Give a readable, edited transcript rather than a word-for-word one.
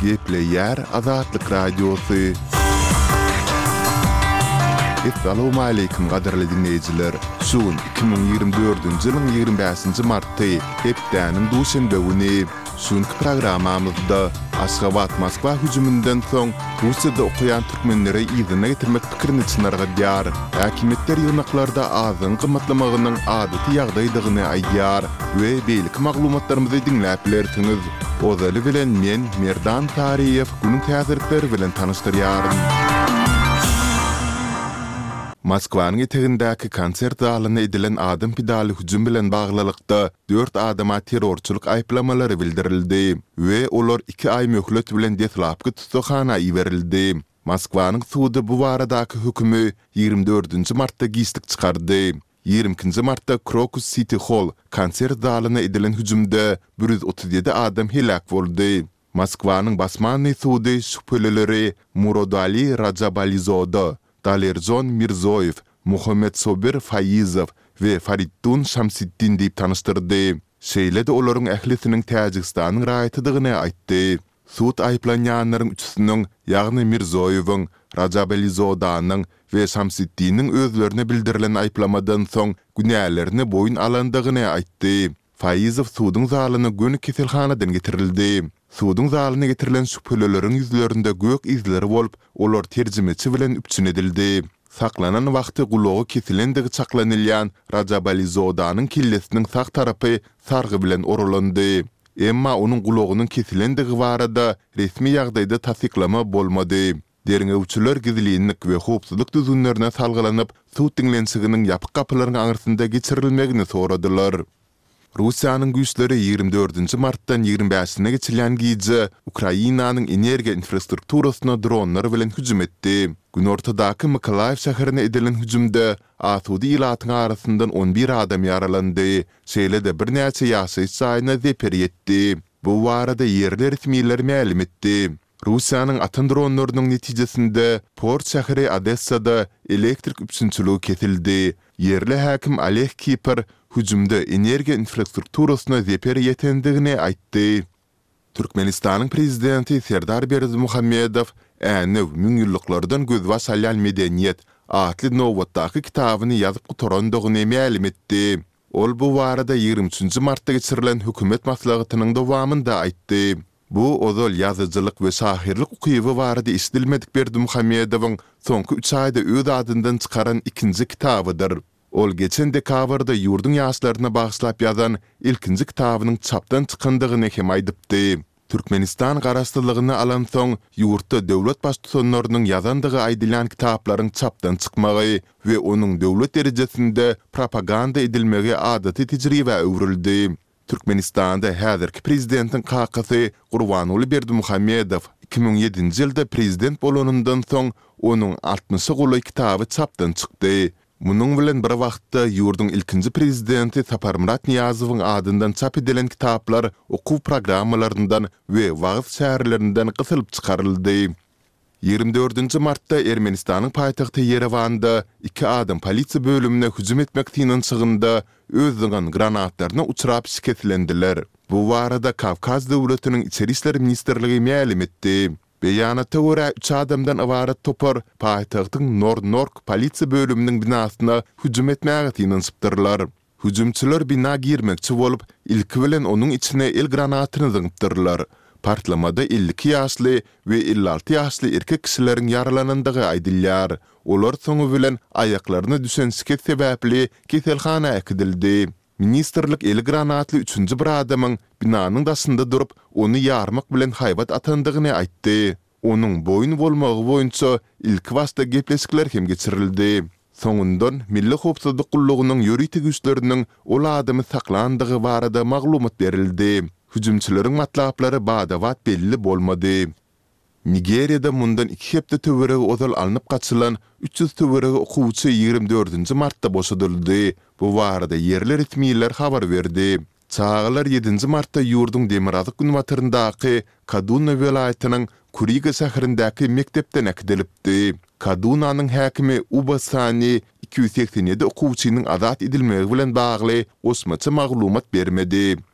Gepleyer Azatlyk Radiosu. Assalamu alaykum gaderli dinleyijiler. Şuun 2024-nji ýylyň 25-nji marty hepdäniň duşanbe güni şuňky programmamyzda Aşgabat Moskwa hüjümünden soň Russiýada okuyan türkmenlere ýygyna getirmek pikirini çynarga ýar. Häkimetler ýyrnaklarda azyň gymmatlamagynyň adaty ýagdaýdygyny aýdýar we beýlik maglumatlarymyzy dinläp bilersiňiz. Ozaly bilen men Merdan Tariýew günüň täzirleri bilen tanyşdyrýarym. Moskwanyň etegindäki konsert zalyna edilen adam pidali hüjüm bilen baglylykda 4 adama terrorçylyk aýplamalary bildirildi we olar 2 ay möhlet bilen detlapky tutuşana iberildi. Moskwanyň sudy bu baradaky hükümi 24-nji martda gislik çykardy. 22-nji martda Crocus City Hall konsert zalyna edilen hüjümde 137 adam helak boldy. Moskwanyň basmanly sudy şüphelileri Murodali Rajabalizoda, Dalerjon Mirzoyev, Muhammed Sobir Fayizov we Fariddun Şamsiddin diýip tanıştyrdy. Şeýle de olaryň ählisiniň Täjikistanyň raýatydygyny aýtdy. Sud aýplanýanlaryň üçüsiniň, ýagny Mirzoyewiň, Rajabalizodanyň we Şamsiddiniň özlerine bildirilen aýplamadan soň günälerini boyun alandygyny aýtdy. Fayizov sudyň zalyny göni keselhanadan getirildi. Sudyň zalyna getirilen şüphelileriň ýüzlerinde gök izleri bolup, olar terjimeçi bilen üpçün edildi. Saklanan wagty gulagy kesilendigi çaklanylýan Rajabalizodanyň killesiniň saq tarapy sargy bilen oralandy. Emma onuň gulagynyň kesilendigi barada resmi ýagdaýda tasdiklama bolmady. Derňewçiler gizlilik we howpsuzlyk düzünlerine salgylanyp, sud dinlensiginiň ýapyk kapylaryň aňyrsynda geçirilmegini soradylar. Russiýanyň güýçleri 24-nji martdan 25-sine geçilen giýje Ukrainanyň energiýa infrastrukturasyna dronlar bilen hüjüm etdi. Gün ortadaky Mykolaiv şäherine edilen hüjümde asudy ilatyň arasyndan 11 adam ýaralandy. Şeýle de birnäçe ýaşaýyş saýyna zeper ýetdi. Bu barada ýerli resmiýetler ma'lum etdi. Russiýanyň atan dronlarynyň netijesinde Port şäheri Odessada elektrik üpsünçüligi kesildi. Yerli häkim Oleg Kiper hüjümde energiýa infrastrukturasyna zeper ýetendigini aýtdy. Türkmenistanyň prezidenti Serdar Berdimuhammedow änew 1000 ýyllardan gözbaş salýan medeniýet atly nowatdaky kitabyny ýazyp gutarandygyny ma'lum etdi. Ol bu barada 23-nji martda geçirilen hökümet maslahatynyň dowamynda aýtdy. Bu ozal ýazyjylyk we şahirlik ukyby barada isdilmedik Berdimuhammedowyň soňky 3 aýda öz adyndan çykaran ikinji kitabydyr. Ol geçen dekabrda ýurdun ýaşlaryna bagyşlap ýazan ilkinji kitabynyň çapdan çykandygyny hem aýdypdy. Türkmenistan garaşdyrylygyny alan soň ýurtda döwlet başçylarynyň ýazandygy aýdylan kitaplaryň çapdan çykmagy we onuň döwlet derejesinde propaganda edilmegi adaty tejribe öwrüldi. Türkmenistanda häzirki prezidentiň kakasy Gurbanuly Berdimuhammedow 2007-nji ýylda prezident bolanyndan soň onuň 60 goly kitaby çapdan çykdy. Munyň bilen bir wagtda ýurdun ilkinji prezidenti Saparmurat Niyazowyň adyndan çap edilen kitaplar okuw programmalaryndan we wagt şäherlerinden gysylyp çykaryldy. 24-nji martda Ermenistanyň paýtagty Yerewanda 2 adam polisiýa bölümine hüjüm etmek tynynçygynda özüňiň granatlaryna uçurap şiketlendiler. Bu barada Kavkaz döwletiniň içeri işleri ministrligi ma'lum etdi. Beýanatda görä 3 adamdan ibaret topar paýtagtyň Nornork polisiýa bölüminiň binasyna hüjüm etmäge tynynçypdyrlar. Hüjümçiler bina girmekçi bolup ilki bilen onuň içine el granatyny zyňypdyrlar. Partlamada 52 ýaşly we 56 ýaşly erkek kişileriň yaralanandygy aýdylýar. Olar soňu bilen aýaklaryna düşen şiket sebäpli keselhana äkidildi. Ministerlik el granatly 3-nji bir adamyň binanyň daşynda durup onu ýarmak bilen haýbat atandygyny aýtdy. Onuň boyun bolmagy boýunça ilk wasta gepleşikler hem geçirildi. Soňundan Milli Howpsuzlyk Gullugynyň ýöritik güýçleriniň ol adamy saklandygy barada maglumat berildi. Hüjümçileriň matlaplary badawat belli bolmady. Nigeriýada mundan 2 hepde töwerege ozal alınıp gaçylan 300 töwerege okuwçy 24-nji martda boşadyldy. Bu barada yerli resmiýetler habar berdi. Çağlar 7-nji martda ýurdun Demirazyk günwataryndaky Kaduna welaýatynyň Kuriga şäherindäki mektepden äkidilipdi. Kadunanyň häkimi Ubasani 287 okuwçynyň azat edilmegi bilen bagly osmaça maglumat bermedi.